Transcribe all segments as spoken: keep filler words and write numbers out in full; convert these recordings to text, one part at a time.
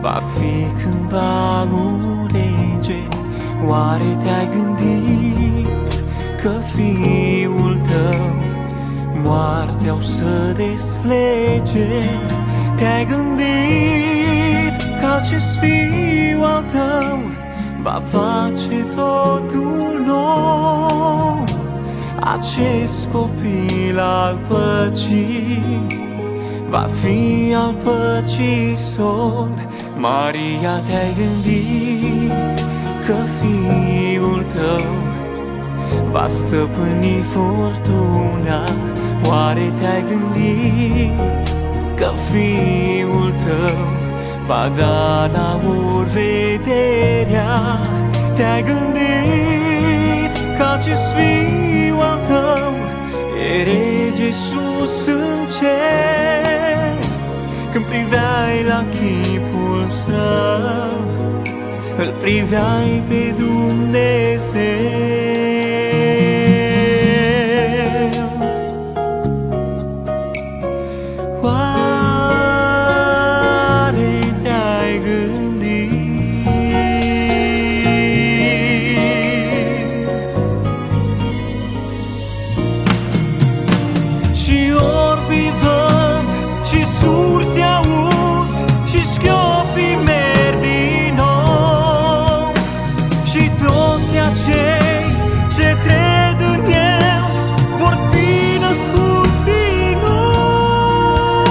Va fi cândva un rege. Oare te-ai gândit că fiul tău moartea o să deslege? Te-ai gândit că acest fiu al tău va face totul nou? Acest copil al păcii va fi al păcii sol. Maria, te-ai gândit că fiul tău va stăpâni furtuna? Oare te-ai gândit că fiul tău va da la ori vederea? Te-ai gândit că acest fiu al tău e rege sus în cer? Când priveai la chipul său, îl priveai pe Dumnezeu. Oare te-ai gândit? Și orbii văd și surzi aud și șchiopii merg din nou, și toți acei ce cred în El vor fi născuți din nou.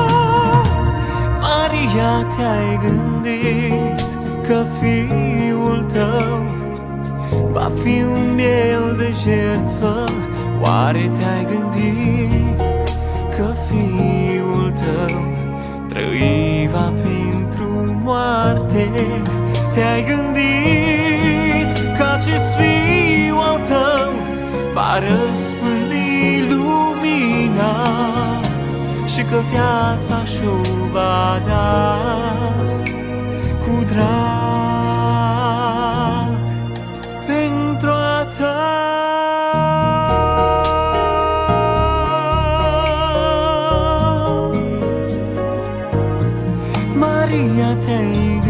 Maria, te-ai gândit că fiul tău va fi un miel de jertfă? Oare te-ai gândit că fiul tău trăiva pentru moarte? Te-ai gândit că acest fiu al tău va răspândi lumina și că viața și-o va da cu drag pentru a ta? Maria, te-ai